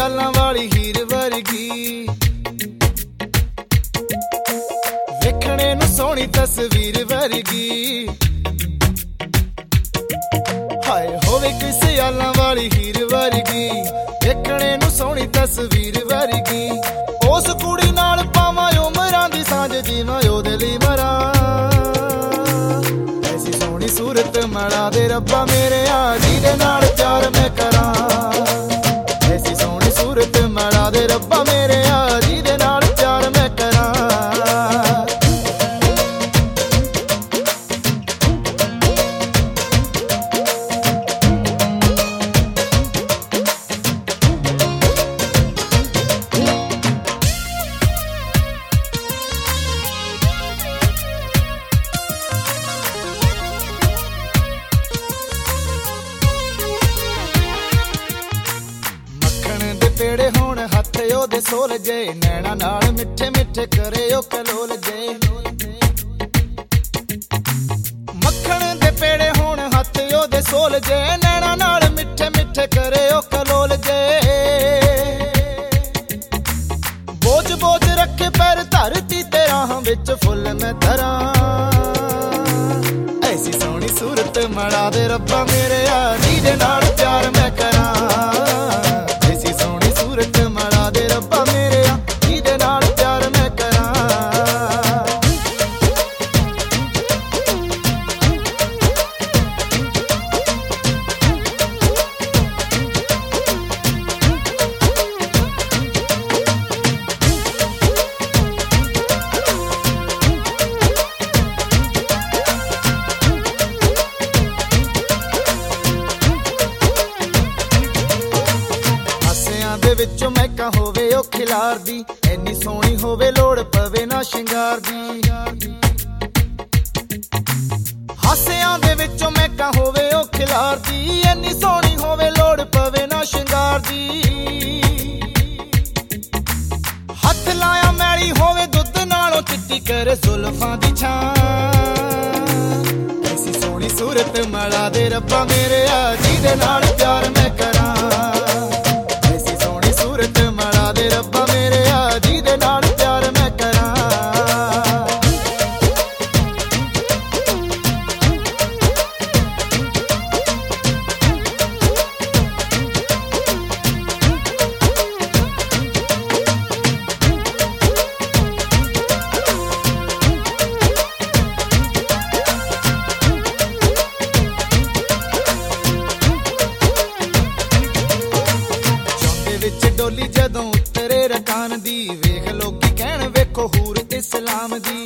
ਸਿਆਲਾਂ ਵਾਲੀ ਹੀਰ ਵਰਗੀ, ਵੇਖਣੇ ਨੂੰ ਸੋਹਣੀ ਤਸਵੀਰ ਵਰਗੀ। ਹਾਏ ਹੋਵੇ ਕੋਈ ਸਿਆਲਾਂ ਵਾਲੀ ਹੀਰ ਵਰਗੀ, ਵੇਖਣੇ ਨੂੰ ਸੋਹਣੀ ਤਸਵੀਰ ਵਰਗੀ। ਉਸ ਕੁੜੀ ਨਾਲ ਪਾਵਾਂ ਉਮਰਾਂ ਦੀ ਸਾਂਝ, ਜੀਵਾਂ ਉਹਦੇ ਲਈ ਮਰਾਂ। ਐਸੀ ਸੋਹਣੀ ਸੂਰਤ ਮਿਲਾ ਦੇ ਰੱਬਾ ਮੇਰੇ ਆ, ਜਿਹਦੇ ਨਾਲ ਪਿਆਰ ਮੈਂ ਕਰਾਂ। ਐਸੀ ਸੋਹਣੀ ਸੂਰਤ ਮਿਲਾ ਦੇ ਰੱਬਾ ਮੇਰੇ ਆ, ਜਿਹਦੇ ਨਾਲ ਪਿਆਰ ਮੈਂ ਕਰਾਂ। ਪੇੜੇ ਹੋਣ ਹੱਥ ਉਹਦੇ ਸੋਲ ਜੇ, ਨੈਣਾ ਨਾਲ ਮਿੱਠੇ ਮਿੱਠੇ ਕਰੇ ਉਹ ਕਲੋਲ ਜੇ। ਮੱਖਣ ਦੇ ਪੇੜੇ ਹੋਣ ਹੱਥ ਉਹਦੇ ਸੋਲ ਜੇ, ਨੈਣਾ ਨਾਲ ਮਿੱਠੇ ਮਿੱਠੇ ਕਰੇ ਉਹ ਕਲੋਲ ਜੇ। ਬੋਝ ਬੋਝ ਰੱਖੇ ਪੈਰ ਧਰਤੀ ਤੇ ਰਾਹਾਂ ਵਿੱਚ ਫੁੱਲ ਮੈਂ ਧਰਾਂ। ਐਸੀ ਸੋਹਣੀ ਸੂਰਤ ਮਿਲਾ ਦੇ ਰੱਬਾ ਮੇਰੇ ਆ, ਜਿਹਦੇ ਨਾਲ ਪਿਆਰ ਮੈਂ ਕਰਾਂ। ਦੇ ਵਿੱਚੋਂ ਮਹਿਕਾ ਹੋਵੇ ਉਹ ਖਿਲਾਰਦੀ, ਐਨੀ ਸੋਹਣੀ ਹੋਵੇ ਲੋੜ ਪਵੇ ਨਾ ਸ਼ਿੰਗਾਰ ਦੀ। ਹਾਸਿਆਂ ਦੇ ਵਿੱਚੋਂ ਮਹਿਕਾ ਹੋਵੇ ਉਹ ਖਿਲਾਰਦੀ, ਐਨੀ ਸੋਹਣੀ ਹੋਵੇ ਲੋੜ ਪਵੇ ਨਾ ਸ਼ਿੰਗਾਰ ਦੀ। ਹੱਥ ਲਾਇਆ ਮੈਲੀ ਹੋਵੇ ਦੁੱਧ ਨਾਲੋਂ ਚਿੱਟੀ ਕਰੇ ਜ਼ੁਲਫਾਂ ਦੀ ਛਾਂ। ਐਸੀ ਸੋਹਣੀ ਸੂਰਤ ਮਿਲਾ ਦੇ ਰੱਬਾ ਮੇਰੇ ਆ, ਜਿਹਦੇ ਨਾਲ ਪਿਆਰ ਮੈਂ ਕਰਾਂ। ਰੱਬਾ ਮੇਰੇ ਆ, ਜਿਹਦੇ ਨਾਲ ਪਿਆਰ ਮੈਂ ਕਰਾਂ। ਵਿੱਚ ਡੋਲੀ ਜਦੋਂ ਉਤਰੇ ਰਕਾਨ ਦੀ, ਵੇਖ ਲੋਕੀ ਕਹਿਣ ਵੇਖੋ ਹੂਰ ਇਸਲਾਮ ਦੀ।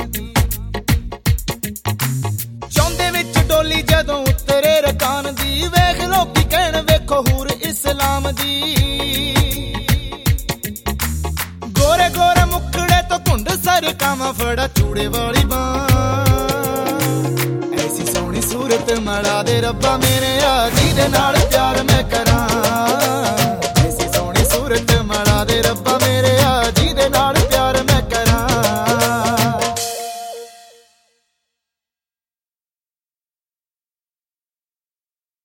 ਚੌਂਦੇ ਵਿੱਚ ਡੋਲੀ ਜਦੋਂ ਉਤਰੇ ਰਕਾਨ ਦੀ, ਵੇਖ ਲੋਕੀ ਕਹਿਣ ਵੇਖੋ ਹੂਰ ਇਸਲਾਮ ਦੀ। ਗੋਰੇ ਗੋਰੇ ਮੁਖੜੇ ਤੋਂ ਘੁੰਡ ਸਰਕਾਵਾਂ ਫੜਾ ਚੂੜੇ ਵਾਲੀ ਬਾਂ। ਐਸੀ ਸੋਹਣੀ ਸੂਰਤ ਮਿਲਾ ਦੇ ਰੱਬਾ ਮੇਰੇ ਆ, ਜਿਹਦੇ ਨਾਲ ਪਿਆਰ ਮੈਂ ਕਰਾਂ।